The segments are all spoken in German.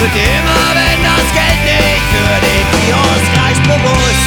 Wird dir immer, wenn das Geld nicht für den Kiosk reicht, bewusst.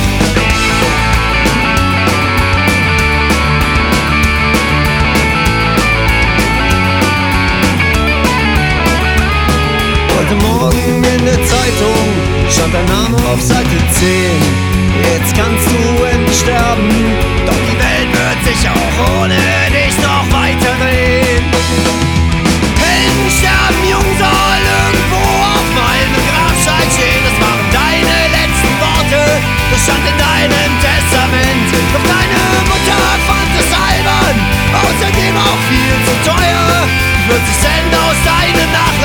Heute Morgen in der Zeitung stand dein Name auf Seite 10. Jetzt kannst du endlich sterben, doch die Welt wird sich auch ohne dich noch weiter drehen. Helden sterben, jung soll irgendwo auf meinem Grabstein stehen. Das waren deine letzten Worte, das stand in deinem Testament. Doch deine Mutter fand es albern, außerdem auch viel zu teuer. 40 Cent aus deinem Nachlass